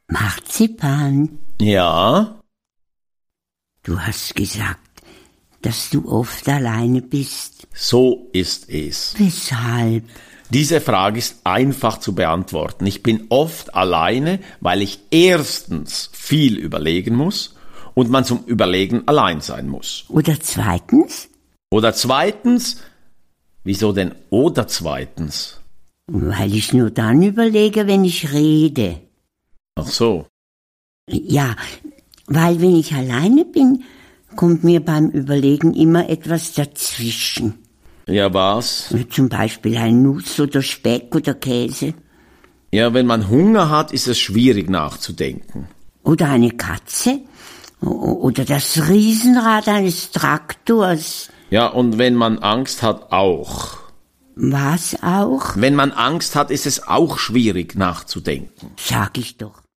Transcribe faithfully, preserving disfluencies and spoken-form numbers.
Marzipan, Ja, du hast gesagt, dass du oft alleine bist. so ist es. Weshalb? Diese Frage ist einfach zu beantworten. Ich bin oft alleine, weil ich erstens viel überlegen muss und man zum Überlegen allein sein muss. Oder zweitens? Oder zweitens, wieso denn oder zweitens? Weil ich nur dann überlege, wenn ich rede. Ach so. Ja, weil wenn ich alleine bin, kommt mir beim Überlegen immer etwas dazwischen. Ja, was? Zum Beispiel ein Nuss oder Speck oder Käse. Ja, wenn man Hunger hat, ist es schwierig nachzudenken. Oder eine Katze. O- Oder das Riesenrad eines Traktors. Ja, und wenn man Angst hat, auch. Was auch? Wenn man Angst hat, ist es auch schwierig nachzudenken. Sag ich doch.